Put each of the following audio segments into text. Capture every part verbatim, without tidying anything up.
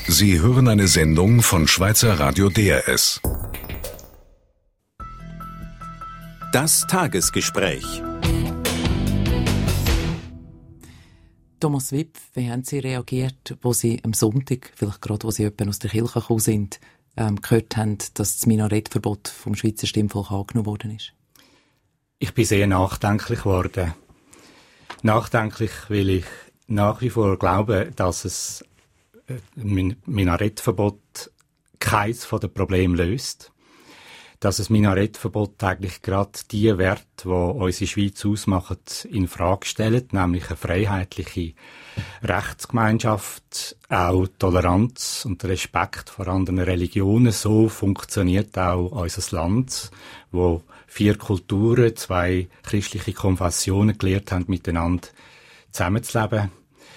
Sie hören eine Sendung von Schweizer Radio D R S. Das Tagesgespräch. Thomas Wipp, wie haben Sie reagiert, wo Sie am Sonntag, vielleicht gerade, wo Sie jemanden aus der Kirche gekommen sind, ähm, gehört haben, dass das Minarettverbot vom Schweizer Stimmvolk angenommen worden ist? Ich bin sehr nachdenklich geworden. Nachdenklich, weil ich nach wie vor glaube, dass es ein Minarettverbot keines von den Problemen löst. Dass das Minarettverbot eigentlich gerade die Werte, die unsere Schweiz ausmachen, in Frage stellt, nämlich eine freiheitliche Rechtsgemeinschaft, auch Toleranz und Respekt vor anderen Religionen. So funktioniert auch unser Land, wo vier Kulturen, zwei christliche Konfessionen gelehrt haben, miteinander zusammenzuleben.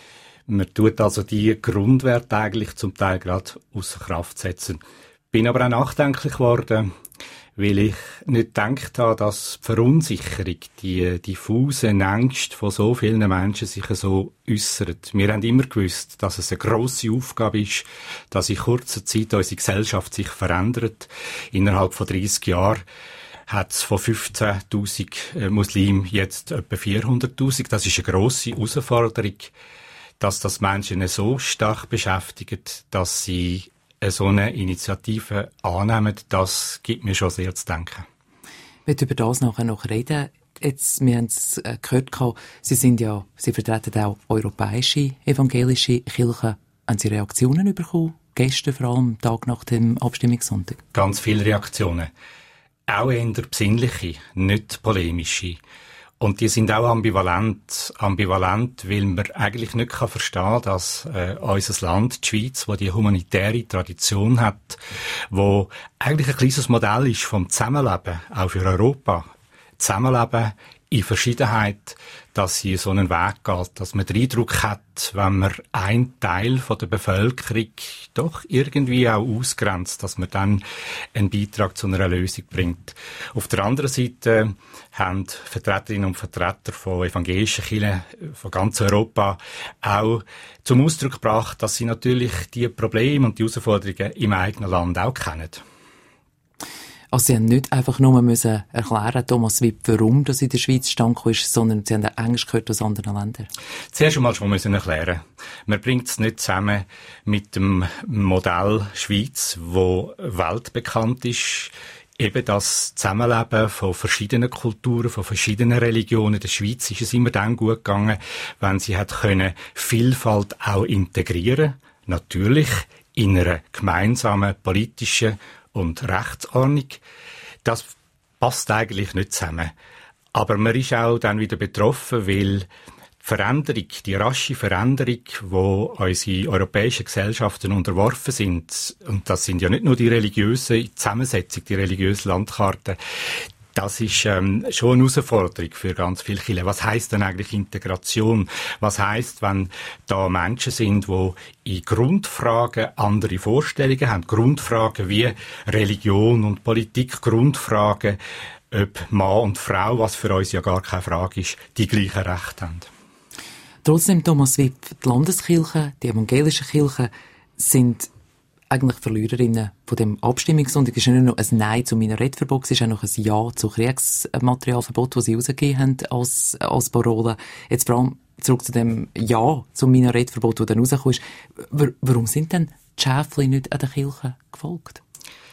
Man tut also die Grundwerte eigentlich zum Teil gerade außer Kraft setzen. Bin aber auch nachdenklich geworden, weil ich nicht gedacht habe, dass die Verunsicherung, die diffusen Ängste von so vielen Menschen sich so äussert. Wir haben immer gewusst, dass es eine grosse Aufgabe ist, dass in kurzer Zeit unsere Gesellschaft sich verändert. Innerhalb von dreissig Jahren hat es von fünfzehntausend Muslimen jetzt etwa vierhunderttausend. Das ist eine grosse Herausforderung, dass das Menschen so stark beschäftigt, dass sie so eine Initiative annehmen, das gibt mir schon sehr zu denken. Ich möchte über das nachher noch reden. Jetzt, wir haben es gehört, Sie sind ja, Sie vertreten auch europäische evangelische Kirchen. Haben Sie Reaktionen bekommen? Gestern, vor allem am Tag nach dem Abstimmungssonntag? Ganz viele Reaktionen. Auch eher besinnliche, nicht polemische. Und die sind auch ambivalent. Ambivalent, weil man eigentlich nicht verstehen kann, dass äh, unser Land, die Schweiz, wo die humanitäre Tradition hat, wo eigentlich ein kleines Modell ist vom Zusammenleben, auch für Europa. Zusammenleben in Verschiedenheit, dass sie so einen Weg geht, dass man den Eindruck hat, wenn man einen Teil von der Bevölkerung doch irgendwie auch ausgrenzt, dass man dann einen Beitrag zu einer Lösung bringt. Auf der anderen Seite haben Vertreterinnen und Vertreter von evangelischen Kirchen von ganz Europa auch zum Ausdruck gebracht, dass sie natürlich die Probleme und die Herausforderungen im eigenen Land auch kennen. Also Sie haben nicht einfach nur müssen erklären, Thomas Wipp, warum das in der Schweiz stand ist, sondern Sie haben auch Englisch gehört aus anderen Ländern. Zuerst einmal schon müssen erklären. Man bringt es nicht zusammen mit dem Modell Schweiz, wo weltbekannt ist. Eben das Zusammenleben von verschiedenen Kulturen, von verschiedenen Religionen. Der Schweiz ist es immer dann gut gegangen, wenn sie hat können Vielfalt auch integrieren. Natürlich in einer gemeinsamen politischen und Rechtsordnung. Das passt eigentlich nicht zusammen. Aber man ist auch dann wieder betroffen, weil die Veränderung, die rasche Veränderung, wo unsere europäischen Gesellschaften unterworfen sind, und das sind ja nicht nur die religiöse Zusammensetzung, die religiöse Landkarte, das ist ähm, schon eine Herausforderung für ganz viele Kirchen. Was heisst denn eigentlich Integration? Was heisst, wenn da Menschen sind, die in Grundfragen andere Vorstellungen haben? Grundfragen wie Religion und Politik, Grundfragen, ob Mann und Frau, was für uns ja gar keine Frage ist, die gleichen Rechte haben. Trotzdem, Thomas Wipp, die Landeskirchen, die evangelischen Kirchen sind eigentlich Verliererinnen von dem Abstimmungssonntag. Es ist nicht nur ein Nein zum Minarettverbot, es ist auch noch ein Ja zu Kriegsmaterialverbot, das sie rausgegeben haben als, als Parole. Jetzt vor allem zurück zu dem Ja zum Minarettverbot, das dann rausgekommen ist. Warum sind denn die Schäfli nicht an den Kirchen gefolgt?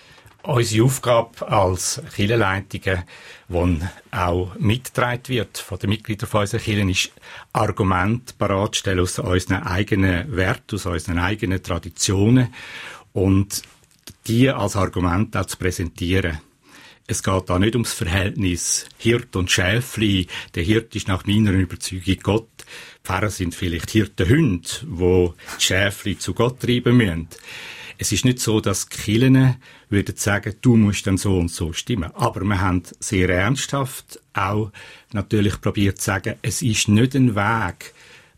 Unsere Aufgabe als Kirchenleitungen, die auch mitgetragen wird von den Mitgliedern von unseren Kirchen, ist, Argumente bereitzustellen aus unseren eigenen Werten, aus unseren eigenen Traditionen und die als Argument auch zu präsentieren. Es geht da nicht ums Verhältnis Hirt und Schäfli. Der Hirt ist nach meiner Überzeugung Gott. Die Pfarrer sind vielleicht Hirtenhunde, die die Schäfli zu Gott treiben müssen. Es ist nicht so, dass die Kirchen würden sagen, du musst dann so und so stimmen. Aber wir haben sehr ernsthaft auch natürlich probiert zu sagen, es ist nicht ein Weg,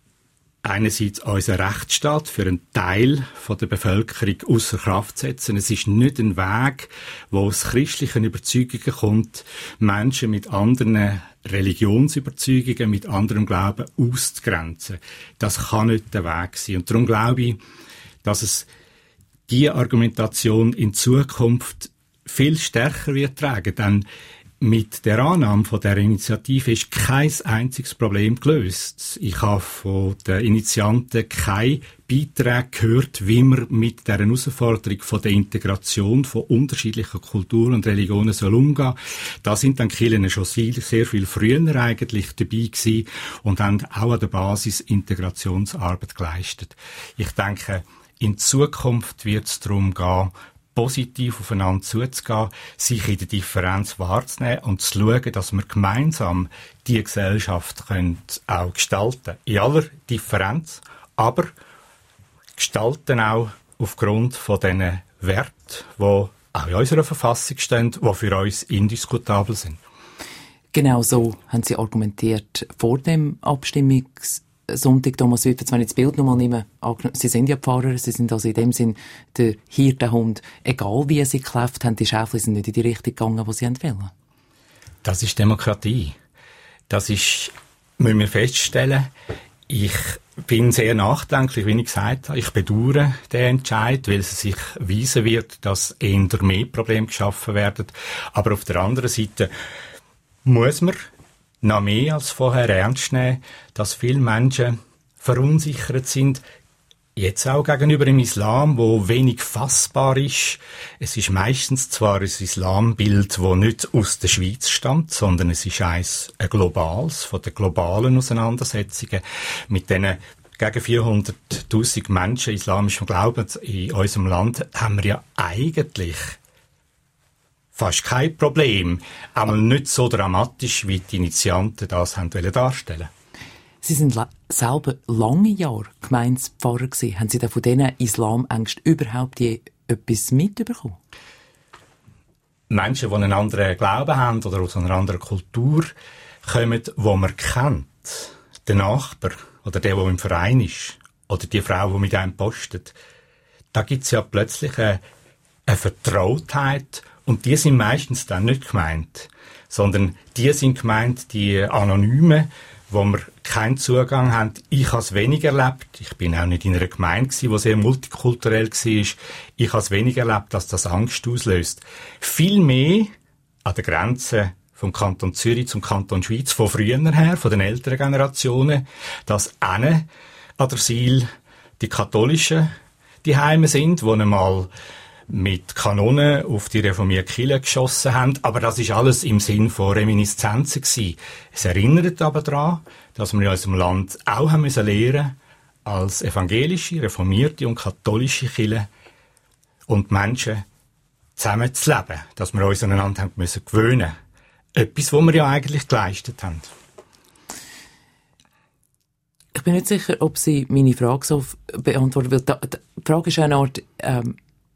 einerseits unseren Rechtsstaat für einen Teil von der Bevölkerung außer Kraft zu setzen. Es ist nicht ein Weg, wo aus christlichen Überzeugungen kommt, Menschen mit anderen Religionsüberzeugungen, mit anderem Glauben auszugrenzen. Das kann nicht der Weg sein. Und darum glaube ich, dass es diese Argumentation in Zukunft viel stärker wird tragen, denn mit der Annahme von der Initiative ist kein einziges Problem gelöst. Ich habe von den Initianten keine Beiträge gehört, wie man mit der Herausforderung von der Integration von unterschiedlichen Kulturen und Religionen soll umgehen. Da sind dann die Kirchen schon sehr, sehr viel früher eigentlich dabei gewesen und haben auch an der Basis Integrationsarbeit geleistet. Ich denke, in Zukunft wird es darum gehen, positiv aufeinander zuzugehen, sich in der Differenz wahrzunehmen und zu schauen, dass wir gemeinsam die Gesellschaft können auch gestalten. In aller Differenz, aber gestalten auch aufgrund von diesen Werten, die auch in unserer Verfassung stehen, die für uns indiskutabel sind. Genau so haben Sie argumentiert vor dem Abstimmungs Sonntag, Thomas Wipf, wenn ich das Bild nochmal nehme, Sie sind ja Pfarrer, Sie sind also in dem Sinn der Hirtenhund. Egal wie Sie gekläfft haben, die Schäfchen sind nicht in die Richtung gegangen, die Sie wollen. Das ist Demokratie. Das ist, müssen wir feststellen, ich bin sehr nachdenklich, wie ich gesagt habe. Ich bedauere den Entscheid, weil es sich weisen wird, dass eher mehr Probleme geschaffen werden. Aber auf der anderen Seite muss man noch mehr als vorher ernst nehmen, dass viele Menschen verunsichert sind, jetzt auch gegenüber dem Islam, wo wenig fassbar ist. Es ist meistens zwar ein Islambild, das nicht aus der Schweiz stammt, sondern es ist eins, ein globales, von den globalen Auseinandersetzungen mit diesen gegen vierhunderttausend Menschen islamischem Glauben in unserem Land haben wir ja eigentlich fast kein Problem, aber nicht so dramatisch, wie die Initianten das haben darstellen. Sie sind la- selber lange Jahre Gemeindepfarrer gewesen. Haben Sie da von diesen Islamängsten überhaupt je etwas mitbekommen? Menschen, die einen anderen Glauben haben oder aus einer anderen Kultur kommen, die man kennt, der Nachbar oder der, der im Verein ist oder die Frau, die mit einem postet, da gibt es ja plötzlich eine, eine Vertrautheit. Und die sind meistens dann nicht gemeint, sondern die sind gemeint, die Anonymen, wo wir keinen Zugang haben. Ich habe es wenig erlebt. Ich bin auch nicht in einer Gemeinde gewesen, die sehr multikulturell war. Ich habe es wenig erlebt, dass das Angst auslöst. Viel mehr an der Grenze vom Kanton Zürich zum Kanton Schweiz, von früher her, von den älteren Generationen, dass eine an der Sil die Katholischen die Heime sind, die einmal mit Kanonen auf die reformierte Kirche geschossen haben. Aber das ist alles im Sinn von Reminiszenzen gewesen. Es erinnert aber daran, dass wir in unserem Land auch haben müssen lernen, als evangelische, reformierte und katholische Kirche und Menschen zusammen zu leben. Dass wir uns aneinander haben müssen gewöhnen. Etwas, was wir ja eigentlich geleistet haben. Ich bin nicht sicher, ob Sie meine Frage so beantworten will. Die Frage ist eine Art, ähm,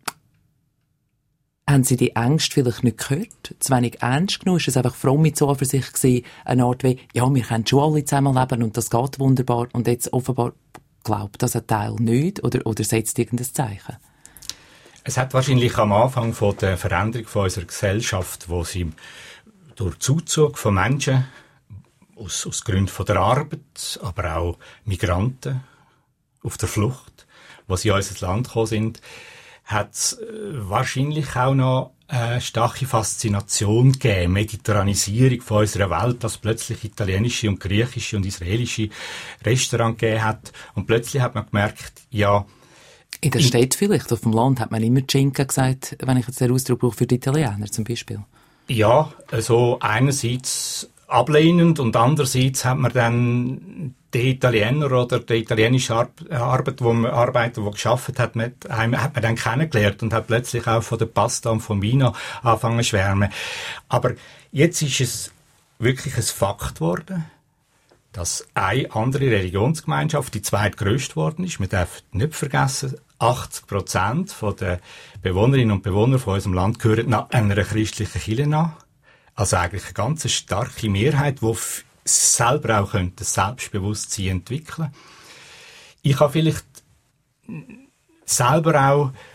haben Sie die Ängste vielleicht nicht gehört? Zu wenig ernst genommen? Ist es einfach fromme Zuversicht gewesen? Eine Art wie, ja, wir können schon alle zusammenleben und das geht wunderbar. Und jetzt offenbar glaubt das ein Teil nicht oder, oder setzt irgendein Zeichen? Es hat wahrscheinlich am Anfang von der Veränderung von unserer Gesellschaft, wo sie durch Zuzug von Menschen aus, aus Gründen von der Arbeit, aber auch Migranten auf der Flucht, wo sie in unser Land gekommen sind, hat es wahrscheinlich auch noch eine starke Faszination gegeben, Mediterranisierung von unserer Welt, dass plötzlich italienische und griechische und israelische Restaurants gegeben hat. Und plötzlich hat man gemerkt, ja... In der Stadt vielleicht, auf dem Land hat man immer Cinque gesagt, wenn ich jetzt den Ausdruck brauche, für die Italiener zum Beispiel. Ja, also einerseits ablehnend und andererseits hat man dann die Italiener oder die italienische Ar- Arbeit, wo man Arbeiter, die geschafft hat, mit einem, hat man dann kennengelernt und hat plötzlich auch von der Pasta und vom Vino angefangen zu schwärmen. Aber jetzt ist es wirklich ein Fakt geworden, dass eine andere Religionsgemeinschaft die zweitgrößte geworden ist. Man darf nicht vergessen, achtzig Prozent der Bewohnerinnen und Bewohner von unserem Land gehören nach einer christlichen Kirche an. Also eigentlich eine ganz starke Mehrheit, die selber auch könnte Selbstbewusstsein entwickeln. Ich habe vielleicht selber auch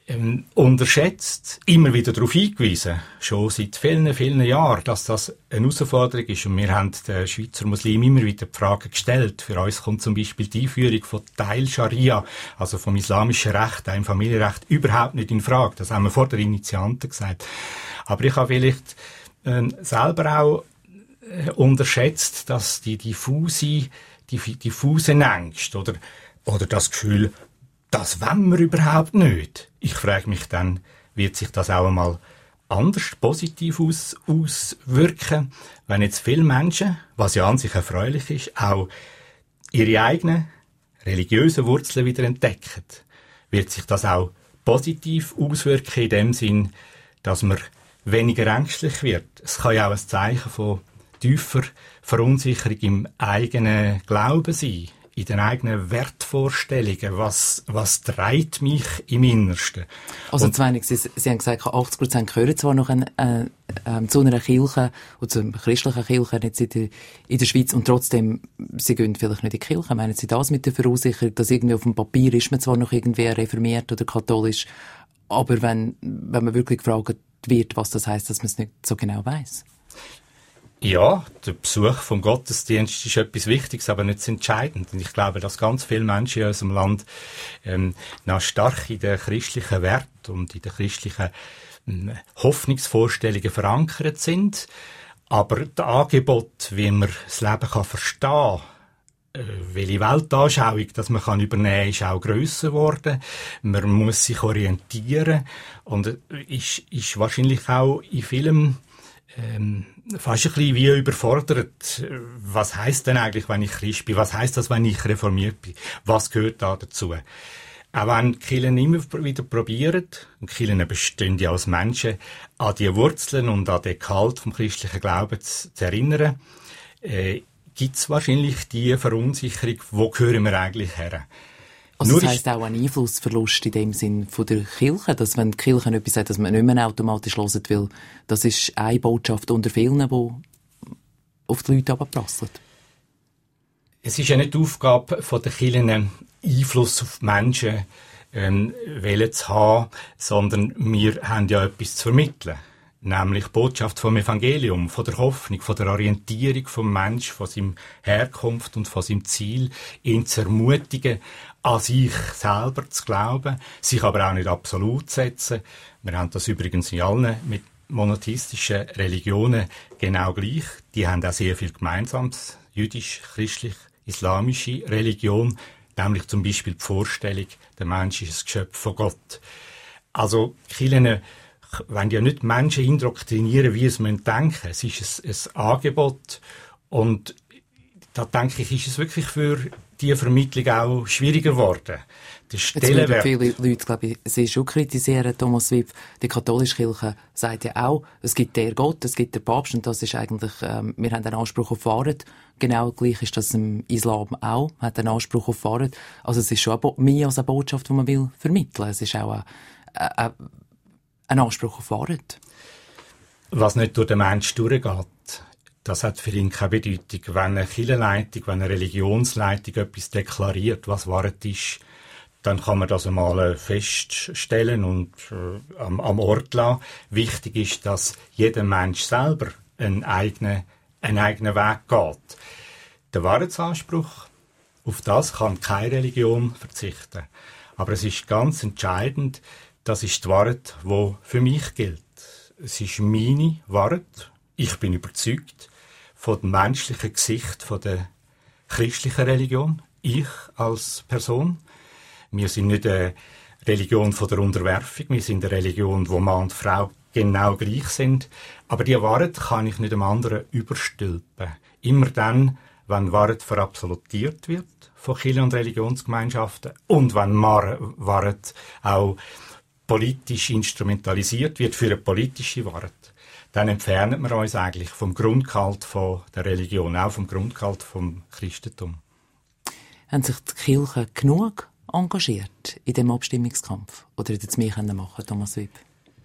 ähm, unterschätzt, immer wieder darauf hingewiesen, schon seit vielen, vielen Jahren, dass das eine Herausforderung ist. Und wir haben den Schweizer Muslimen immer wieder die Frage gestellt. Für uns kommt zum Beispiel die Einführung von Teil Scharia, also vom islamischen Recht, einem Familienrecht, überhaupt nicht in Frage. Das haben wir vor der Initianten gesagt. Aber ich habe vielleicht äh, selber auch äh, unterschätzt, dass die diffuse, die diffusen Ängste oder, oder das Gefühl, das wollen wir überhaupt nicht. Ich frage mich dann, wird sich das auch einmal anders positiv aus, auswirken, wenn jetzt viele Menschen, was ja an sich erfreulich ist, auch ihre eigenen religiösen Wurzeln wieder entdecken? Wird sich das auch positiv auswirken in dem Sinn, dass man weniger ängstlich wird? Es kann ja auch ein Zeichen von tiefer Verunsicherung im eigenen Glauben sein, in den eigenen Wertvorstellungen. Was, was treibt mich im Innersten? Also Und zu wenig. Sie, Sie haben gesagt, achtzig Prozent gehören zwar noch ein, äh, äh, zu einer Kirche, oder zu einer christlichen Kirche jetzt in der, in der Schweiz, und trotzdem, sie gehen vielleicht nicht in die Kirche. Meinen Sie das mit der Verunsicherung, dass irgendwie auf dem Papier ist man zwar noch irgendwie reformiert oder katholisch, aber wenn, wenn man wirklich gefragt wird, was das heisst, dass man es nicht so genau weiss? Ja, der Besuch vom Gottesdienst ist etwas Wichtiges, aber nicht entscheidend. Und ich glaube, dass ganz viele Menschen in unserem Land ähm, noch stark in den christlichen Werten und in den christlichen ähm, Hoffnungsvorstellungen verankert sind. Aber das Angebot, wie man das Leben kann verstehen kann, äh, welche Weltanschauung das man kann übernehmen kann, ist auch grösser geworden. Man muss sich orientieren und äh, ist, ist wahrscheinlich auch in vielem Ähm, fast ein bisschen wie überfordert. Was heisst denn eigentlich, wenn ich Christ bin? Was heisst das, wenn ich reformiert bin? Was gehört da dazu? Auch wenn die Kirchen immer wieder probieren, und die Kirchen bestehen ja als Menschen, an die Wurzeln und an den Gehalt vom christlichen Glauben zu, zu erinnern, äh, gibt es wahrscheinlich die Verunsicherung, wo gehören wir eigentlich her? Also Nur das heisst auch ein Einflussverlust in dem Sinn von der Kirche, dass wenn die Kirche etwas sagt, dass man nicht mehr automatisch hören will, das ist eine Botschaft unter vielen, die auf die Leute herabprasselt. Es ist ja nicht die Aufgabe von der Kirchen, Einfluss auf die Menschen ähm, zu haben, sondern wir haben ja etwas zu vermitteln. Nämlich die Botschaft vom Evangelium, von der Hoffnung, von der Orientierung vom Menschen, von seiner Herkunft und von seinem Ziel, ihn zu ermutigen, an sich selber zu glauben, sich aber auch nicht absolut zu setzen. Wir haben das übrigens in allen mit monotheistischen Religionen genau gleich. Die haben auch sehr viel Gemeinsames, jüdisch, christlich, islamische Religion, nämlich zum Beispiel die Vorstellung, der Mensch ist ein Geschöpf von Gott. Also Kirchen wollen ja nicht Menschen indoktrinieren, wie es man denken. Es ist ein, ein Angebot und da denke ich, ist es wirklich für die Vermittlung auch schwieriger geworden. Der Stellenwert. Jetzt würden viele Leute, glaube ich, Sie schon kritisieren, Thomas Wipf. Die katholische Kirche sagt ja auch, es gibt der Gott, es gibt den Papst, und das ist eigentlich, ähm, wir haben einen Anspruch auf Wahrheit. Genau gleich ist das im Islam auch, man hat einen Anspruch auf Wahrheit. Also es ist schon mehr als eine Botschaft, die man will vermitteln. Es ist auch ein, ein, ein Anspruch auf Wahrheit. Was nicht durch den Menschen durchgeht, das hat für ihn keine Bedeutung. Wenn eine Kirchenleitung, wenn eine Religionsleitung etwas deklariert, was Wahrheit ist, dann kann man das einmal feststellen und äh, am, am Ort lassen. Wichtig ist, dass jeder Mensch selber einen eigenen, einen eigenen Weg geht. Der Wahrheitsanspruch, auf das kann keine Religion verzichten. Aber es ist ganz entscheidend, das ist die Wahrheit, die für mich gilt. Es ist meine Wahrheit. Ich bin überzeugt von dem menschlichen Gesicht von der christlichen Religion. Ich als Person. Wir sind nicht eine Religion von der Unterwerfung. Wir sind eine Religion, wo Mann und Frau genau gleich sind. Aber die Wahrheit kann ich nicht dem anderen überstülpen. Immer dann, wenn Wahrheit verabsolutiert wird von Kirchen und Religionsgemeinschaften und wenn Wahrheit auch politisch instrumentalisiert wird für eine politische Wahrheit, dann entfernen wir uns eigentlich vom Grundgehalt von der Religion, auch vom Grundgehalt vom Christentum. Haben sich die Kirchen genug engagiert in dem Abstimmungskampf? Oder hätten Sie mehr machen können, Thomas Wipf?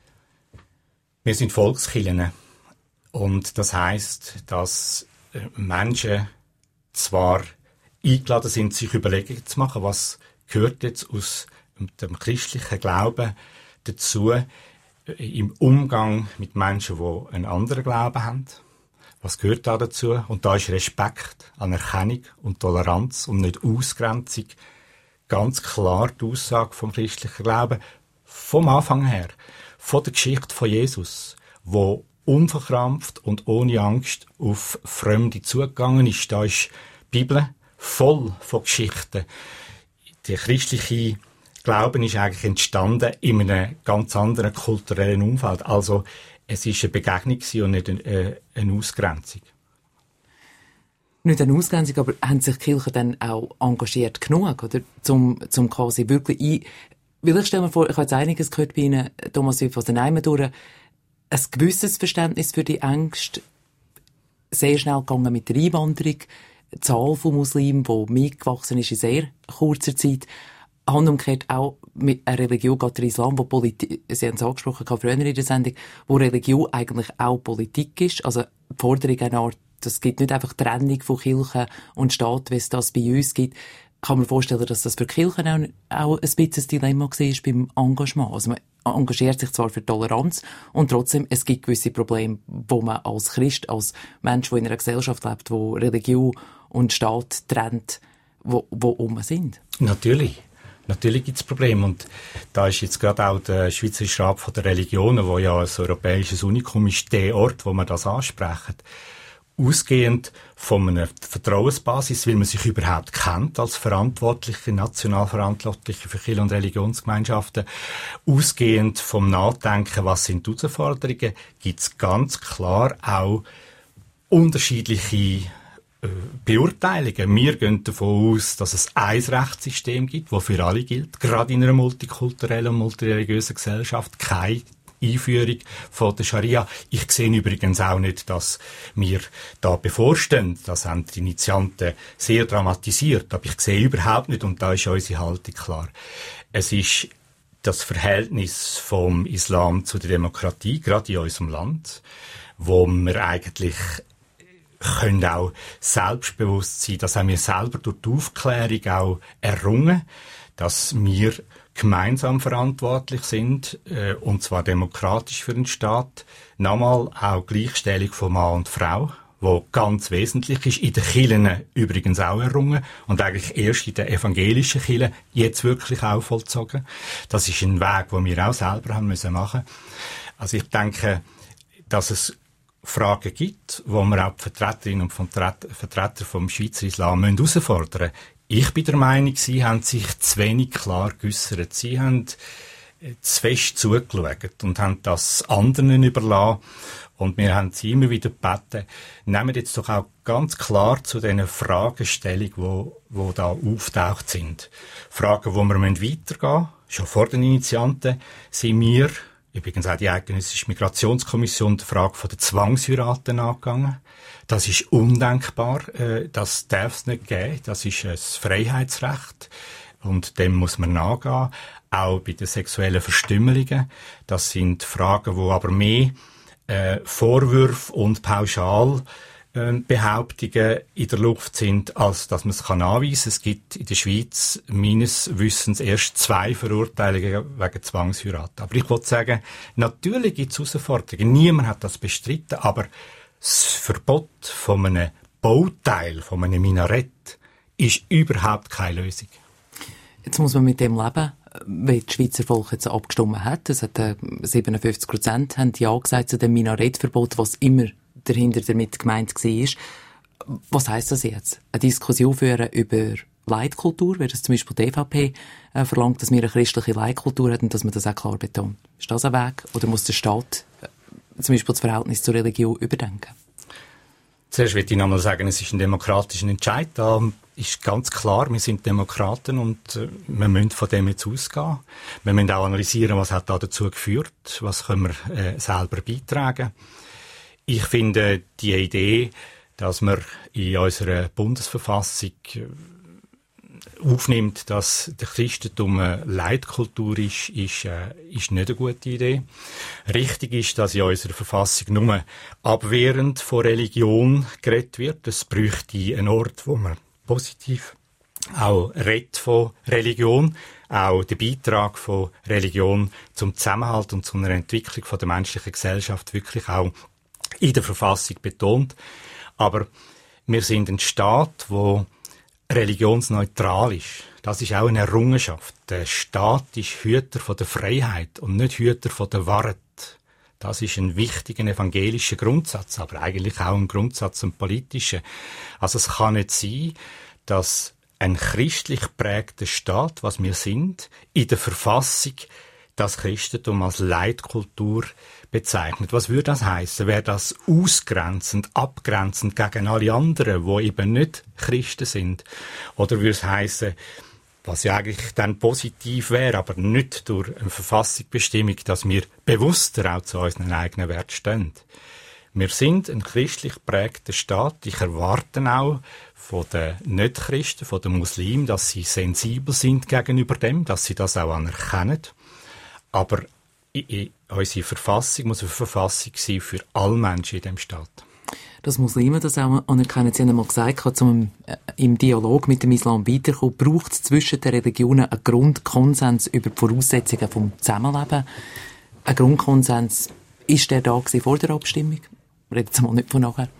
Wir sind Volkskirchen. Und das heisst, dass Menschen zwar eingeladen sind, sich Überlegungen zu machen, was gehört jetzt aus dem christlichen Glauben dazu im Umgang mit Menschen, die einen anderen Glauben haben. Was gehört da dazu? Und da ist Respekt, Anerkennung und Toleranz und nicht Ausgrenzung ganz klar die Aussage vom christlichen Glauben. Vom Anfang her, von der Geschichte von Jesus, wo unverkrampft und ohne Angst auf Fremde zugegangen ist. Da ist die Bibel voll von Geschichten. Der christliche Glauben ist eigentlich entstanden in einem ganz anderen kulturellen Umfeld. Also es war eine Begegnung und nicht eine, eine Ausgrenzung. Nicht eine Ausgrenzung, aber haben sich die Kirchen dann auch engagiert genug, oder? Zum, zum quasi wirklich ein... Weil ich stelle mir vor, ich habe jetzt einiges gehört bei Ihnen, Thomas Wipf, aus den Eimen durch, ein gewisses Verständnis für die Ängste, sehr schnell gegangen mit der Einwanderung, die Zahl von Muslimen, die mitgewachsen ist in sehr kurzer Zeit, Hand umgekehrt auch mit einer Religion, gerade der Islam, wo Politik, Sie haben es angesprochen, früher in der Sendung, wo Religion eigentlich auch Politik ist, also die Forderung einer Art, es gibt nicht einfach Trennung von Kirche und Staat, wie es das bei uns gibt. Kann man vorstellen, dass das für die Kirchen auch, auch ein bisschen ein Dilemma war beim Engagement. Also man engagiert sich zwar für Toleranz und trotzdem, es gibt gewisse Probleme, wo man als Christ, als Mensch, der in einer Gesellschaft lebt, wo Religion und Staat trennt, wo, wo um sind. Natürlich. Natürlich gibt es Probleme. Und da ist jetzt gerade auch der Schweizerische Rat von der Religionen, wo ja ein europäisches Unikum ist, der Ort, wo man das ansprechen. Ausgehend von einer Vertrauensbasis, weil man sich überhaupt kennt als Verantwortliche, national Verantwortliche für Kirche- und Religionsgemeinschaften, ausgehend vom Nachdenken, was sind die Herausforderungen, gibt es ganz klar auch unterschiedliche äh, Beurteilungen. Wir gehen davon aus, dass es ein Rechtssystem gibt, das für alle gilt, gerade in einer multikulturellen und multireligiösen Gesellschaft. Keine Einführung von der Scharia. Ich sehe übrigens auch nicht, dass wir da bevorstehen. Das haben die Initianten sehr dramatisiert. Aber ich sehe überhaupt nicht, und da ist unsere Haltung klar. Es ist das Verhältnis vom Islam zu der Demokratie, gerade in unserem Land, wo wir eigentlich können auch selbstbewusst sein, das haben wir selber durch die Aufklärung auch errungen, dass wir gemeinsam verantwortlich sind, äh, und zwar demokratisch für den Staat. Nochmal auch Gleichstellung von Mann und Frau, wo ganz wesentlich ist, in den Kirchen übrigens auch errungen und eigentlich erst in den evangelischen Kirchen jetzt wirklich auch vollzogen. Das ist ein Weg, den wir auch selber haben müssen machen. Also ich denke, dass es Fragen gibt, wo wir auch die Vertreterinnen und Vertreter vom Schweizer Islam herausfordern müssen. Ich bin der Meinung, sie haben sich zu wenig klar geäussert. Sie haben zu fest zugeschaut und haben das anderen überlassen. Und wir haben sie immer wieder gebeten, nehmen jetzt doch auch ganz klar zu diesen Fragestellungen, wo, wo da auftaucht sind. Fragen, wo wir weitergehen müssen. Schon vor den Initianten sind wir, übrigens auch die eidgenössische Migrationskommission, die Frage von der Zwangsheiraten angegangen. Das ist undenkbar, äh, das darf es nicht geben, das ist ein Freiheitsrecht und dem muss man nachgehen, auch bei den sexuellen Verstümmelungen. Das sind Fragen, wo aber mehr äh, Vorwürfe und Pauschal äh, Behauptungen in der Luft sind, als dass man es kann anweisen. Es gibt in der Schweiz meines Wissens erst zwei Verurteilungen wegen Zwangsheirat. Aber ich wollte sagen, natürlich gibt es Herausforderungen, niemand hat das bestritten, aber das Verbot von einem Bauteil, von einem Minarett, ist überhaupt keine Lösung. Jetzt muss man mit dem leben, wie das Schweizer Volk jetzt abgestimmt hat. Es hat äh, siebenundfünfzig Prozent haben ja gesagt zu dem Minarettverbot, was immer dahinter damit gemeint war. Was heisst das jetzt? Eine Diskussion führen über Leitkultur, wie das zum Beispiel die E V P äh, verlangt, dass wir eine christliche Leitkultur haben und dass man das auch klar betont. Ist das ein Weg? Oder muss der Staat äh, zum Beispiel das Verhältnis zur Religion überdenken? Zuerst möchte ich noch einmal sagen, es ist ein demokratischer Entscheid. Da ist ganz klar, wir sind Demokraten und äh, wir müssen von dem jetzt ausgehen. Wir müssen auch analysieren, was hat da dazu geführt, was können wir äh, selber beitragen. Ich finde die Idee, dass man in unserer Bundesverfassung äh, aufnimmt, dass der Christentum eine Leitkultur ist, ist, äh, ist nicht eine gute Idee. Richtig ist, dass in unserer Verfassung nur abwehrend von Religion geredet wird. Es bräuchte einen Ort, wo man positiv auch redet von Religion. auch den Beitrag von Religion zum Zusammenhalt und zu einer Entwicklung von der menschlichen Gesellschaft wirklich auch in der Verfassung betont. Aber wir sind ein Staat, wo religionsneutral ist. Das ist auch eine Errungenschaft. Der Staat ist Hüter von der Freiheit und nicht Hüter von der Wahrheit. Das ist ein wichtiger evangelischer Grundsatz, aber eigentlich auch ein Grundsatz, ein politischer. Also es kann nicht sein, dass ein christlich prägter Staat, was wir sind, in der Verfassung das Christentum als Leitkultur bezeichnet. Was würde das heißen? Wäre das ausgrenzend, abgrenzend gegen alle anderen, die eben nicht Christen sind? Oder würde es heißen, was ja eigentlich dann positiv wäre, aber nicht durch eine Verfassungsbestimmung, dass wir bewusster auch zu unseren eigenen Werten stehen? Wir sind ein christlich geprägter Staat. Ich erwarte auch von den Nicht-Christen, von den Muslimen, dass sie sensibel sind gegenüber dem, dass sie das auch anerkennen. Aber unsere Verfassung muss eine Verfassung sein für alle Menschen in diesem Staat. Dass Muslime das auch anerkennen, Sie haben einmal gesagt, um im Dialog mit dem Islam weiterzukommen, braucht es zwischen den Religionen einen Grundkonsens über die Voraussetzungen des Zusammenlebens. Ein Grundkonsens, ist der da gewesen vor der Abstimmung? Redet Sie mal nicht von nachher.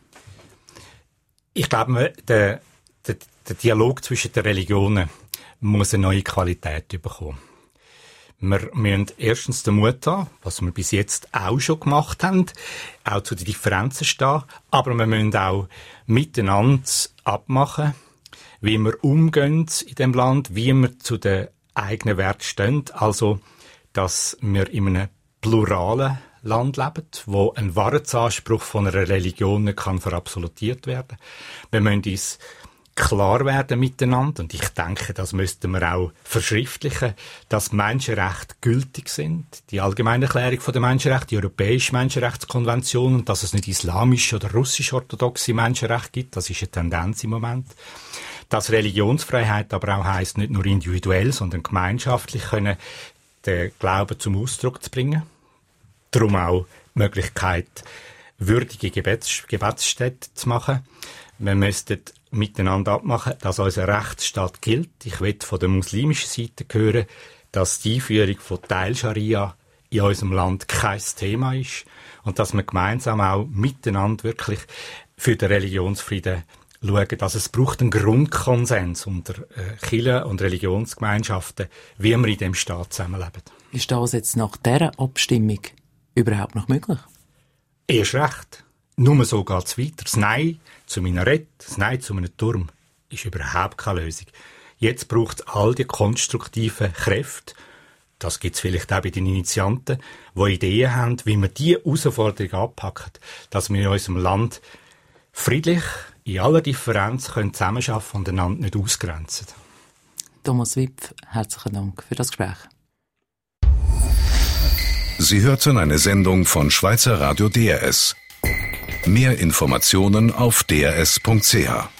Ich glaube, der, der, der Dialog zwischen den Religionen muss eine neue Qualität bekommen. Wir müssen erstens den Mut haben, was wir bis jetzt auch schon gemacht haben, auch zu den Differenzen stehen, aber wir müssen auch miteinander abmachen, wie wir umgehen in dem Land, wie wir zu den eigenen Werten stehen, also, dass wir in einem pluralen Land leben, wo ein Wahrheitsanspruch von einer Religion nicht kann verabsolutiert werden. Wir müssen uns klar werden miteinander, und ich denke, das müssten wir auch verschriftlichen, dass Menschenrechte gültig sind, die Allgemeine Erklärung der Menschenrechte, die Europäische Menschenrechtskonvention, und dass es nicht islamische oder russisch-orthodoxe Menschenrechte gibt, das ist eine Tendenz im Moment. Dass Religionsfreiheit aber auch heisst, nicht nur individuell, sondern gemeinschaftlich können den Glauben zum Ausdruck zu bringen. Darum auch die Möglichkeit, würdige Gebets, Gebetsstätten zu machen. Wir müssten miteinander abmachen, dass unser Rechtsstaat gilt. Ich will von der muslimischen Seite hören, dass die Einführung von Teil-Scharia in unserem Land kein Thema ist und dass wir gemeinsam auch miteinander wirklich für den Religionsfrieden schauen, dass es braucht einen Grundkonsens unter äh, Kirchen und Religionsgemeinschaften, wie wir in diesem Staat zusammenleben. Ist das jetzt nach dieser Abstimmung überhaupt noch möglich? Erst recht. Nur so geht es weiter. Das Nein zu Minarett, das Nein zu einem Turm ist überhaupt keine Lösung. Jetzt braucht es all die konstruktiven Kräfte, das gibt es vielleicht auch bei den Initianten, die Ideen haben, wie wir diese Herausforderung anpacken, dass wir in unserem Land friedlich, in aller Differenz können zusammenarbeiten und einander nicht ausgrenzen. Thomas Wipf, herzlichen Dank für das Gespräch. Sie hörten eine Sendung von Schweizer Radio D R S. Mehr Informationen auf d r s punkt c h.